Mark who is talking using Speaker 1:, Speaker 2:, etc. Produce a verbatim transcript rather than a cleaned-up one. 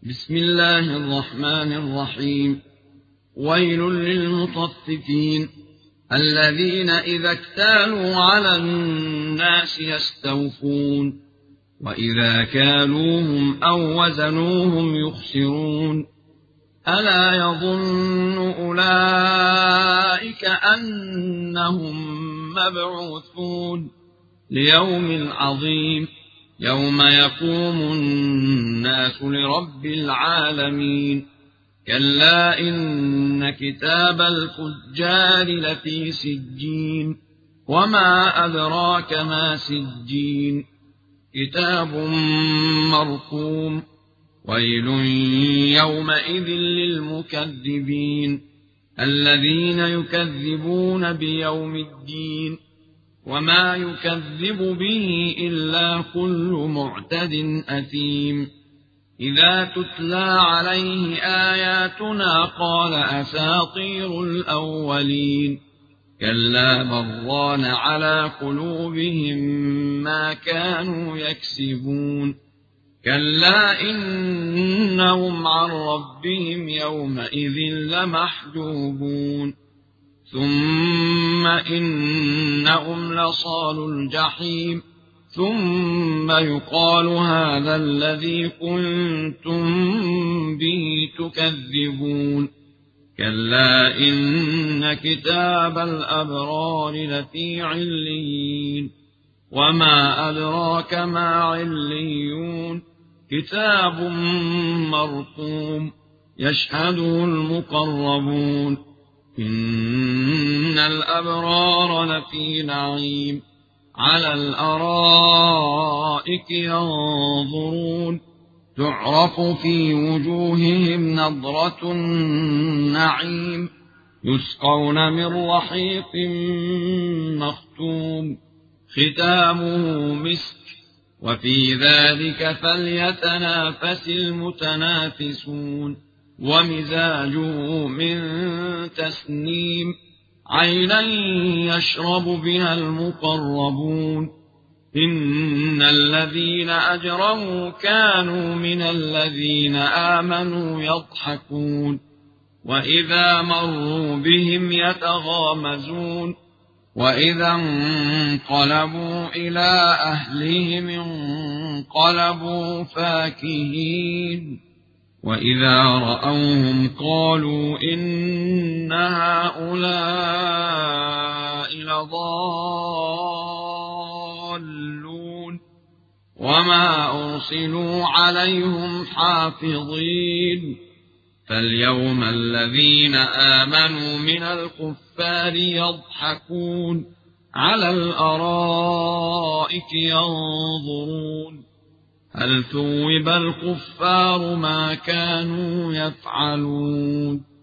Speaker 1: بسم الله الرحمن الرحيم. ويل للمطففين الذين إذا اكتالوا على الناس يستوفون وإذا كالوهم أو وزنوهم يخسرون. ألا يظن أولئك أنهم مبعوثون ليوم عظيم يوم يقوم الناس لرب العالمين. كلا إن كتاب الفجار لفي سجين وما أدراك ما سجين كتاب مرقوم. ويل يومئذ للمكذبين الذين يكذبون بيوم الدين وما يكذب به إلا كل معتد أثيم. إذا تتلى عليه آياتنا قال أساطير الأولين. كلا بل ران على قلوبهم ما كانوا يكسبون. كلا إنهم عن ربهم يومئذ لمحجوبون. ثم إنهم لصالوا الجحيم ثم يقال هذا الذي كنتم به تكذبون. كلا إن كتاب الأبرار لفي عليين وما أدراك ما عليون كتاب مرقوم يشهده المقربون. إن الأبرار لفي نعيم على الأرائك ينظرون تعرف في وجوههم نضرة النعيم يسقون من رحيق مختوم ختامه مسك وفي ذلك فليتنافس المتنافسون. ومزاجه من تسنيم عينا يشرب بها المقربون. إن الذين أجرموا كانوا من الذين آمنوا يضحكون وإذا مروا بهم يتغامزون. وإذا انقلبوا إلى أهلهم انقلبوا فاكهين. وإذا رأوهم قالوا إن هؤلاء لضالون وما أرسلوا عليهم حافظين. فاليوم الذين آمنوا من الكفار يضحكون على الأرائك ينظرون هل ثوب الكفار ما كانوا يفعلون.